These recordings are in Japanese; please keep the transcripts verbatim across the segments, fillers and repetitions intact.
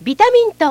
ビタミンと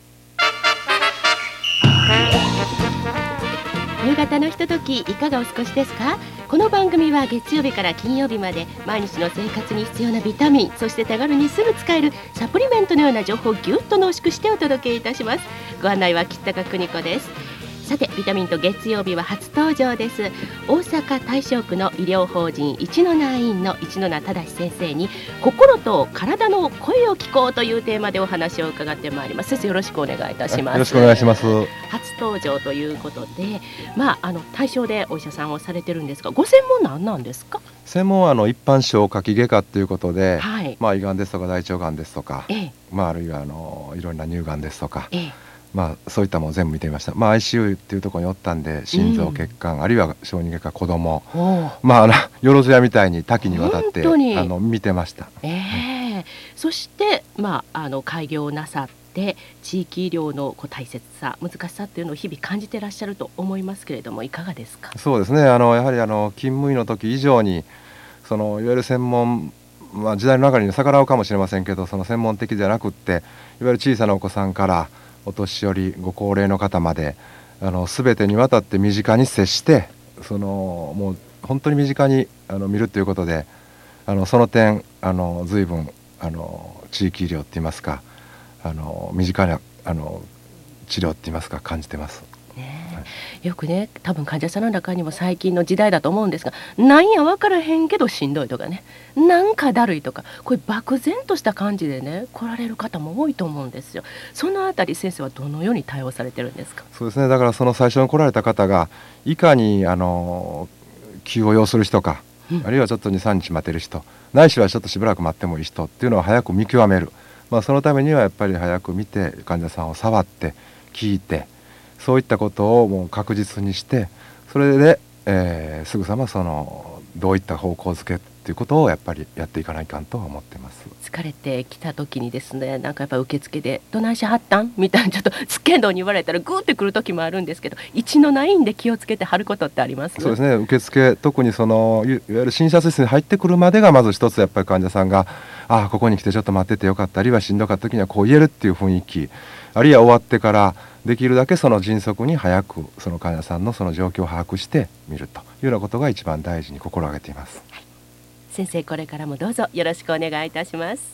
夕方のひととき、いかがお過ごしですか？この番組は月曜日から金曜日まで毎日の生活に必要なビタミン、そして手軽にすぐ使えるサプリメントのような情報をぎゅっと濃縮してお届けいたします。ご案内は吉高邦子です。さて、ビタミンと月曜日は初登場です。大阪大正区の医療法人一の名院の一ノ名忠先生に心と体の声を聞こうというテーマでお話を伺ってまいります。先生、よろしくお願いいたします。 よろしくお願いします。 初登場ということで、まあ、あの大正でお医者さんをされてるんですが、ご専門何なんですか？ 専門はあの一般消化器外科ということで、 はい、 まあ、胃がんですとか大腸がんですとか、 ええ、 まあ、あるいはあのいろんな乳がんですとか、 ええ、 まあ、そういったものを全部見てみました。まあ、アイシーユー っていうところにおったんで、心臓、 うん、 血管、あるいは小児外科、子供、 おまあ、あのよろずやみたいに多岐にわたってあ本当にの見てました。 ええ、そして、まあ、あの開業なさって地域医療のこう大切さ、難しさっていうのを日々感じてらっしゃると思いますけれども、いかがですか？ そうですね、あのやはりあの勤務医の時以上にそのいわゆる専門、まあ、時代の中に逆らうかもしれませんけど、その専門的じゃなくって、いわゆる小さなお子さんからお年寄り、ご高齢の方まであの全てにわたって身近に接して、そのもう本当に身近にあの見るということで、あのその点あの随分あの地域医療っていいますか、あの身近なあの治療っていいますか感じてます。 ねえ、はい、よくね、多分患者さんの中にも最近の時代だと思うんですが、なんや分からへんけどしんどいとかね、なんかだるいとか、こういう漠然とした感じでね来られる方も多いと思うんですよ。そのあたり先生はどのように対応されてるんですか？ そうですね、だからその最初に来られた方がいかにあの急を要する人か、うん、あるいはちょっとにさんにち待てる人、ないしはちょっとしばらく待ってもいい人っていうのを早く見極める、まあ、そのためにはやっぱり早く見て患者さんを触って聞いて、そういったことをもう確実にして、それで、えー、すぐさまそのどういった方向づけっていうことをやっぱりやっていかないかんとは思ってます。 疲れてきた時にですね、なんかやっぱ受付でどないしはったんみたいなちょっとつけんどに言われたらグーってくる時もあるんですけど、一のないんで気をつけてはることってあります？ そうですね、受付、特にそのいわゆる診察室に入ってくるまでがまず一つやっぱり患者さんが、ああここに来てちょっと待っててよかった、あるいはしんどかった時にはこう言えるっていう雰囲気、あるいは終わってからできるだけその迅速に早くその患者さんのその状況を把握してみるというようなことが一番大事に心がけています。 はい、先生、これからもどうぞよろしくお願いいたします。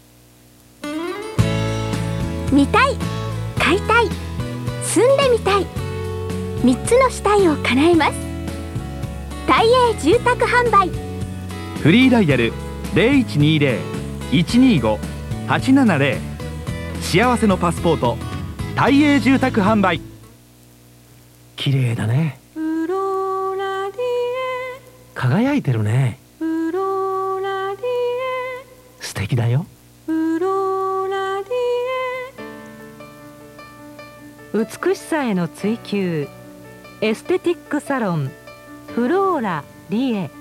見たい、買いたい、住んでみたい、みっつのしたいを叶えます。大英住宅販売。 フリーダイヤル ゼロいちにゼロ いちにご はちななゼロ、 幸せのパスポート大英住宅販売。綺麗だね。 フローラディエ、 輝いてるね。 フローラディ素敵だよ。 エ、フローラディエ。美しさへの追求、エステティックサロンフローラリエ。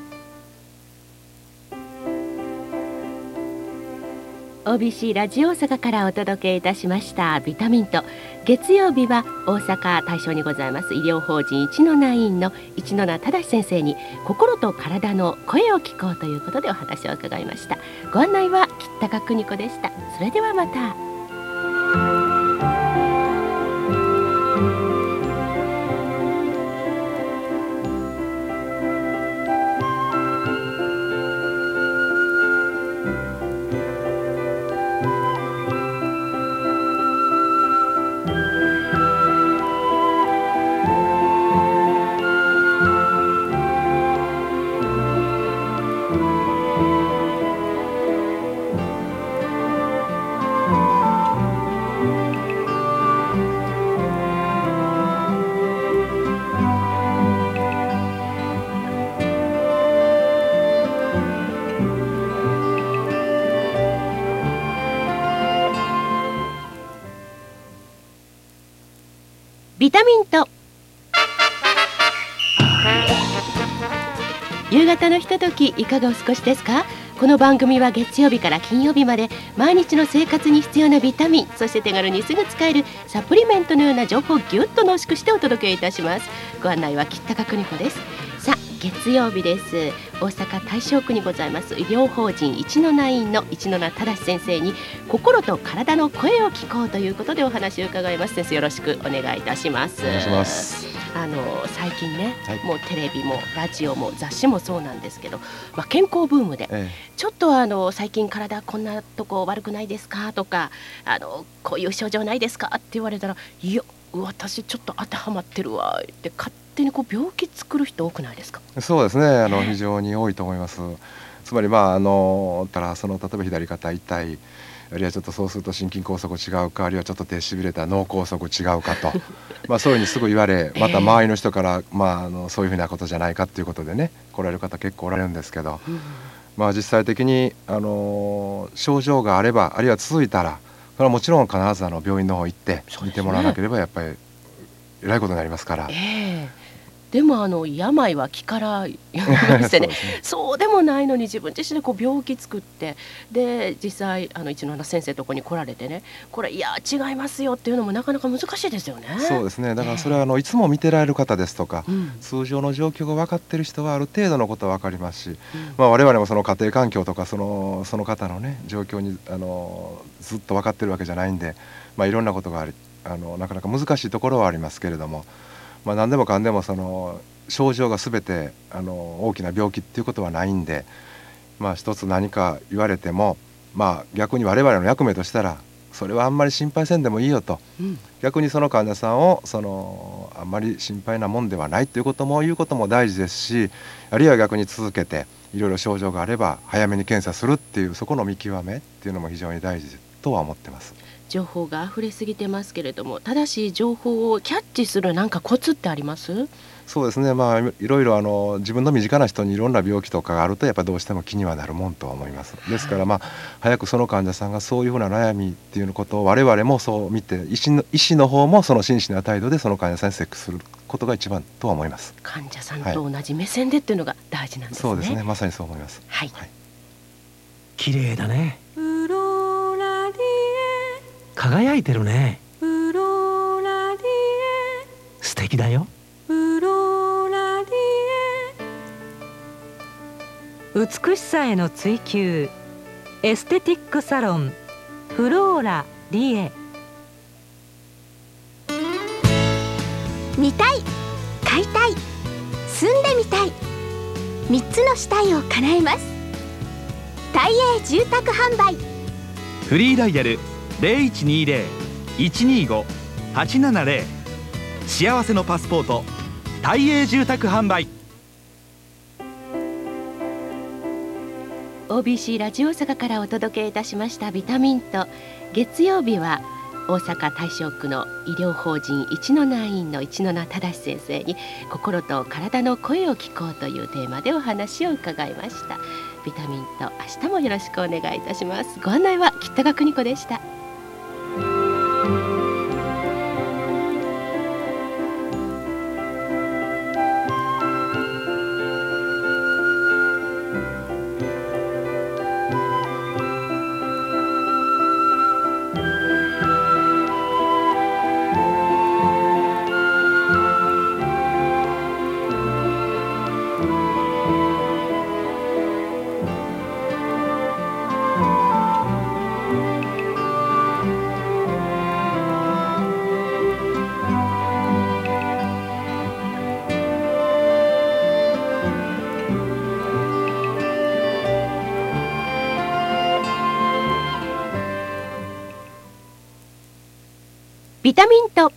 オービーシー ラジオ大阪からお届けいたしましたビタミンと、月曜日は大阪大正にございます医療法人一の名院の一ノ名忠先生に心と体の声を聞こうということでお話を伺いました。ご案内は吉高邦子でした。それではまた。ビタミンと夕方のひととき、いかがお過ごしですか？この番組は月曜日から金曜日まで毎日の生活に必要なビタミン、そして手軽にすぐ使えるサプリメントのような情報をぎゅっと濃縮してお届けいたします。ご案内は吉高邦子です。さあ、 月曜日です。大阪大正区にございます医療法人一のナインの一ノ名正先生に心と体の声を聞こうということでお話を伺います。先生、よろしくお願いいたします。 お願いします。 あの最近ね、 はい、 もうテレビもラジオも雑誌もそうなんですけど、まあ、健康ブームで、ええ、ちょっとあの最近体こんなとこ悪くないですかとか、あのこういう症状ないですかって言われたら、いや私ちょっと当てはまってるわって勝手にこう病気作る人多くないですか？ そうですね、あの非常に多いと思います。つまりまああのたらその例えば左肩痛い、あるいはちょっとそうすると心筋梗塞違うか、あるいはちょっと手しびれた脳梗塞違うかとまあそういうふうにすぐ言われ、また周りの人から、まあ、あのそういうふうなことじゃないかということでね来られる方結構おられるんですけど、うん、まあ実際的にあの症状があれば、あるいは続いたら、それはもちろん必ずあの病院の方行って見てもらわなければやっぱりえらいことになりますから。 えーでもあの病は気から言いましてねそうでもないのに自分自身でこう病気作って、で実際あの一ノ名先生のところに来られてね、これいや違いますよっていうのもなかなか難しいですよね。 そうですね、だからそれはあのいつも見てられる方ですとか、うん、通常の状況が分かっている人はある程度のことは分かりますし、うん、まあ、我々もその家庭環境とかその、その方のね状況にあのずっと分かってるわけじゃないんで、まあ、いろんなことがありあのなかなか難しいところはありますけれども、まあ、何でもかんでもその症状が全てあの大きな病気っていうことはないんで、まあ、一つ何か言われても、まあ、逆に我々の役目としたらそれはあんまり心配せんでもいいよと、うん、逆にその患者さんをそのあんまり心配なもんではないということも言うことも大事ですし、あるいは逆に続けていろいろ症状があれば早めに検査するっていう、そこの見極めっていうのも非常に大事とは思ってます。 情報が溢れすぎてますけれども、正しい情報をキャッチするなんかコツってあります？ そうですね、まあ、いろいろあの自分の身近な人にいろんな病気とかがあるとやっぱりどうしても気にはなるもんとは思います。ですから、まあ、早くその患者さんがそういうふうな悩みっていうことを我々もそう見て、医師の、医師の方もその真摯な態度でその患者さんに接することが一番とは思います。 患者さんと同じ目線でっていうのが大事なんですね。 そうですね、まさにそう思います。 はい、はい、 綺麗だね。輝いてるね。素敵だよ。 美しさへの追求、エステティックサロンフローラリエ。 見たい、買いたい、住んでみたい、みっつのしたいを叶えます。大英住宅販売。 フリーダイヤルゼロいちにゼロ いちにご はちななゼロ、幸せのパスポート大英住宅販売。 オービーシー ラジオ大阪からお届けいたしましたビタミンと、月曜日は大阪大正区の医療法人一のナインの一ノ名正先生に心と体の声を聞こうというテーマでお話を伺いました。ビタミンと明日もよろしくお願いいたします。ご案内は吉高邦子でした。ビタミンと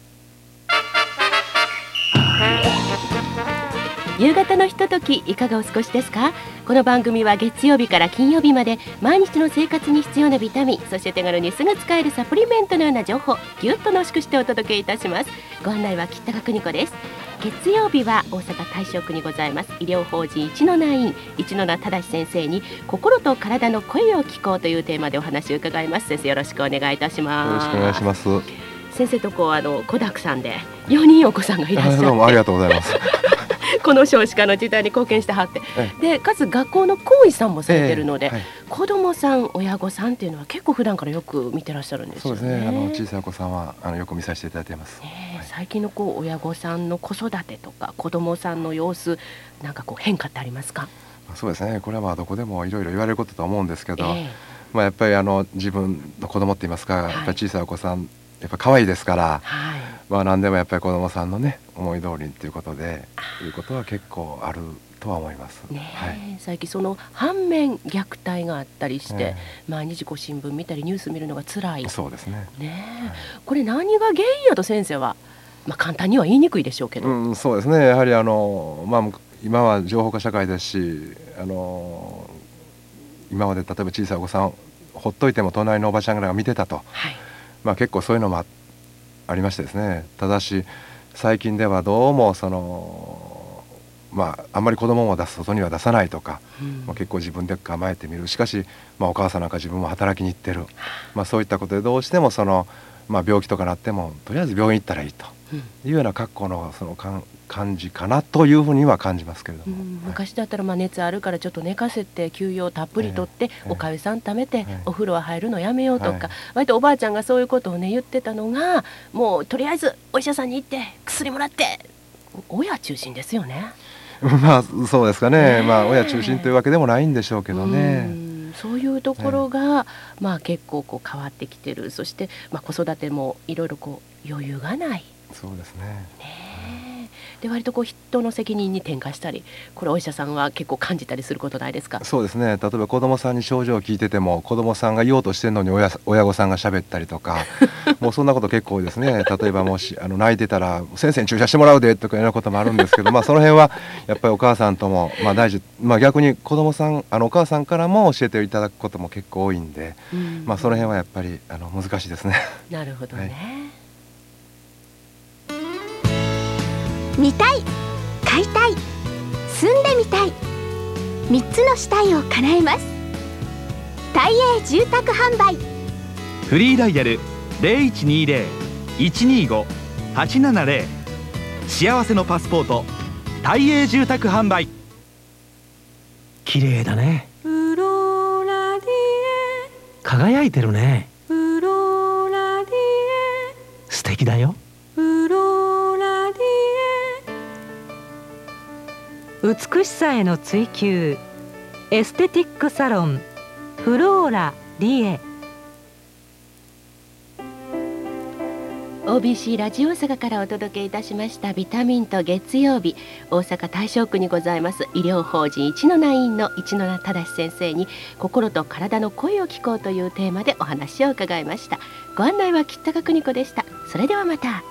夕方のひととき、いかがお過ごしですか？この番組は月曜日から金曜日まで毎日の生活に必要なビタミン、そして手軽にすぐ使えるサプリメントのような情報、ぎゅっと濃縮してお届けいたします。ご案内は吉高邦子です。月曜日は大阪大正区にございます医療法人一のナイン一ノ名正先生に心と体の声を聞こうというテーマでお話を伺います。先生、よろしくお願いいたします。 よろしくお願いします。 先生とこうあの子だくさんでよにんお子さんがいらっしゃって、 どうもありがとうございますこの少子化の時代に貢献してはって、 えでかつ学校の講師さんもされてるので、 ええはい、 子どもさん親御さんっていうのは結構普段からよく見てらっしゃるんですよね。 そうですね、あの小さいお子さんはあのよく見させていただいています。 ねはい、 最近のこう親御さんの子育てとか子どもさんの様子なんかこう変化ってありますか？ そうですね、これはまあどこでもいろいろ言われることと思うんですけど、 ええまあ、やっぱりあの自分の子供って言いますか、 はいやっぱり小さいお子さんやっぱ可愛いですから、 はい、 まあ、何でもやっぱり子供さんのね思い通りっていうことでいうことは結構あるとは思います。 ねえ、 はい、 最近その反面虐待があったりして、 え毎日こう新聞見たりニュース見るのが辛い、 えそうですね。 ねえ、 はい、 これ何が原因やと先生は、まあ、簡単には言いにくいでしょうけど、 うん、そうですね、やはりあの、まあ、今は情報化社会ですし、あの今まで例えば小さいお子さんほっといても隣のおばちゃんが見てたと、 はい、 まあ、結構そういうのも あ, ありましてですね。ただし最近ではどうもその、まあ、あんまり子供も出す外には出さないとか、 うんまあ、結構自分で構えてみる。しかし、まあ、お母さんなんか自分も働きに行ってる、まあ、そういったことでどうしてもその、まあ、病気とかなってもとりあえず病院行ったらいいというような格好のそのかん感じかなというふうには感じますけれども、 うん、昔だったらまあ熱あるからちょっと寝かせて休養たっぷりとって、 ええおかゆさん貯めて、 ええお風呂は入るのやめようとか、 はい割とおばあちゃんがそういうことをね言ってたのが、もうとりあえずお医者さんに行って薬もらって親中心ですよね。 まあそうですかね、 ねえまあ親中心というわけでもないんでしょうけどうね。 ん、そういうところが、まあ、結構こう変わってきてる。そして、まあ、子育てもいろいろこう余裕がないそうですね。 ね。で割とこう人の責任に転嫁したり、これお医者さんは結構感じたりすることないですか？ そうですね、例えば子供さんに症状を聞いてても子供さんが言おうとしてるのに親親御さんが喋ったりとかもうそんなこと結構多いですね。例えばもしあの泣いてたら先生に注射してもらうでとかいうようなこともあるんですけど、まあその辺はやっぱりお母さんともまあ大事、まあ、逆に子供さんあのお母さんからも教えていただくことも結構多いんで、 うんまあその辺はやっぱりあの難しいですね。 なるほどね、 はい見たい、買いたい、住んでみたい、みっつのしたいを叶えます。大英住宅販売。 フリーダイヤル ゼロいちにゼロ いちにご はちななゼロ 幸せのパスポート大英住宅販売。 綺麗だね。 フローラディ輝いてるね。 エフローラディ素敵だよ。 エフローラディエ美しさへの追求、エステティックサロンフローラリエ。 オービーシー ラジオ大阪からお届けいたしましたビタミンと月曜日、大阪大正区にございます医療法人一のナインの一ノ名忠先生に心と体の声を聞こうというテーマでお話を伺いました。ご案内は吉高邦子でした。それではまた。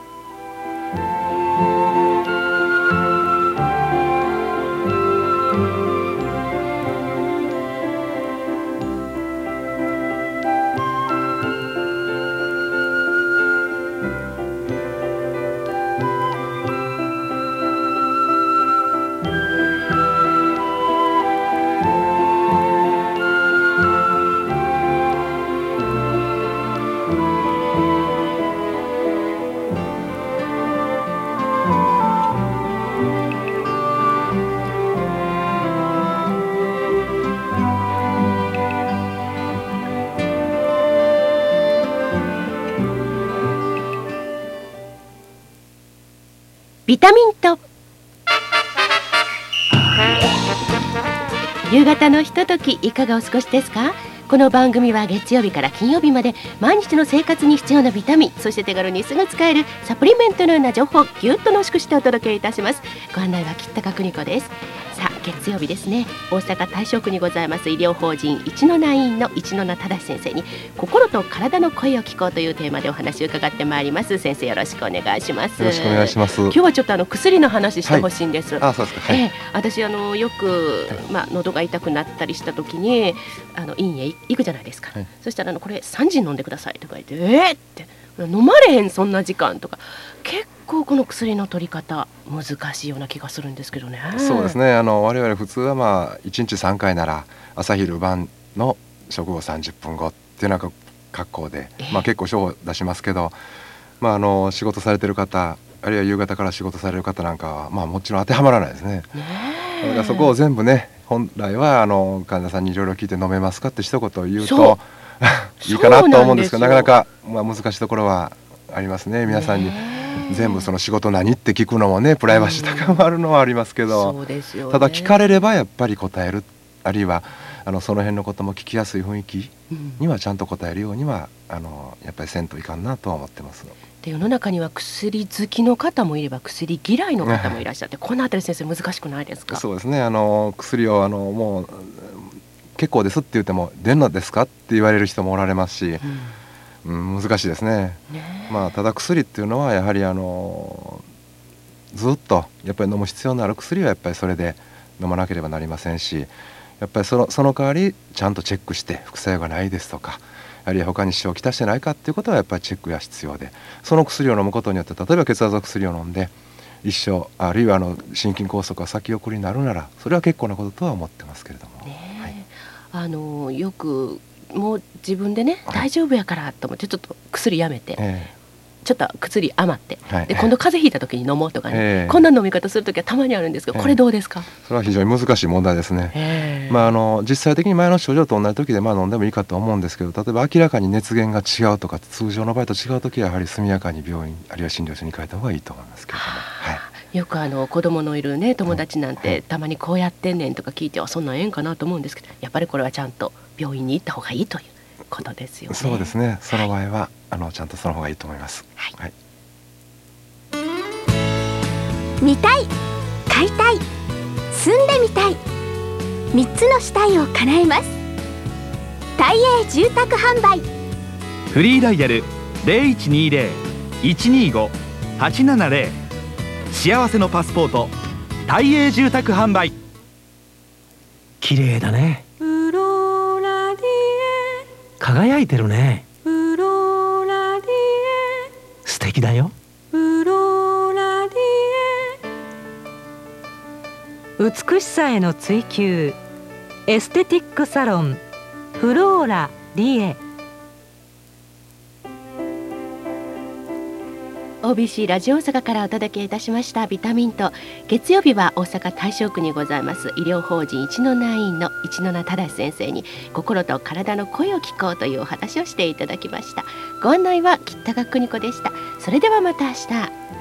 ビタミンと夕方のひとときいかがお過ごしですか？この番組は月曜日から金曜日まで毎日の生活に必要なビタミン、そして手軽にすぐ使えるサプリメントのような情報をぎゅっと濃縮してお届けいたします。ご案内は吉高邦子です。さあ月曜日ですね、大阪大正区にございます医療法人一のナインの一ノ名忠先生に心と体の声を聞こうというテーマでお話を伺ってまいります。先生よろしくお願いします。 よろしくお願いします。 今日はちょっとあの薬の話してほしいんです。 あ、そうですか。はい。 ええ、私あのよく、まあ、喉が痛くなったりした時にあの院へ行くじゃないですか、 はい、 そしたらあのこれさんじ飲んでくださいとか言ってえー、って飲まれへんそんな時間とか、結構この薬の取り方難しいような気がするんですけどね。 そうですね、あの我々普通はまあいちにちさんかいなら朝昼晩の食後さんじゅっぷんごっていうなんか格好で、 えーまあ、結構症を出しますけど、まあ、あの仕事されてる方あるいは夕方から仕事される方なんかは、まあ、もちろん当てはまらないですね。だからそこを全部ね、本来はあの患者さんにいろいろ聞いて飲めますかって一言言うといいかなと思うんですけど、なかなか、まあ、難しいところはありますね。皆さんに全部その仕事何って聞くのもね、プライバシー高まるのはありますけど、 そうですよね、 ただ聞かれればやっぱり答える、あるいはあのその辺のことも聞きやすい雰囲気にはちゃんと答えるようには、あのやっぱりせんといかんなとは思ってます。 で世の中には薬好きの方もいれば薬嫌いの方もいらっしゃって、このあたり先生難しくないですか？ そうですね、あの薬をあのもう結構ですって言っても出んのですかって言われる人もおられますし、うんうん、難しいですね。ね、まあ、ただ薬っていうのはやはりあのずっとやっぱり飲む必要のある薬はやっぱりそれで飲まなければなりませんし、やっぱりその、その代わりちゃんとチェックして副作用がないですとか、あるいは他に支障をきたしてないかっていうことはやっぱりチェックが必要で、その薬を飲むことによって、例えば血圧の薬を飲んで一生、あるいはあの心筋梗塞が先送りになるならそれは結構なこととは思ってますけれども、ね、 はい、あのよくもう自分でね、はい、大丈夫やからと思ってちょっと薬やめて、えーちょっと薬余って、はい、で今度風邪ひいた時に飲もうとかね、えー、こんな飲み方する時はたまにあるんですけど、これどうですか？ えー、それは非常に難しい問題ですね。えーまあ、あの実際的に前の症状と同じ時でまあ飲んでもいいかと思うんですけど、例えば明らかに熱源が違うとか通常の場合と違う時はやはり速やかに病院あるいは診療所に変えた方がいいと思いますけれども、はい、 よくあの子供のいるね友達なんて、はい、たまにこうやってんねんとか聞いてはそんなんええんかなと思うんですけど、やっぱりこれはちゃんと病院に行った方がいいということですよね。 そうですね、その場合は、はい、あのちゃんとその方がいいと思います。はい、はい、 見たい、買いたい、住んでみたい、みっつのしたいを叶えます。大栄住宅販売。 フリーダイヤル ゼロいちにゼロ いちにご はちななゼロ、 幸せのパスポート大栄住宅販売。 綺麗だね。 フローラディエ、 輝いてるね。 フローラディエ、 素敵だよ。 フローラディエ、美しさへの追求、エステティックサロンフローラリエ。 オービーシー ラジオ大阪からお届けいたしましたビタミンと、月曜日は大阪大正区にございます医療法人一のナインの一ノ名忠先生に心と体の声を聞こうというお話をしていただきました。ご案内は吉田邦子でした。それではまた明日。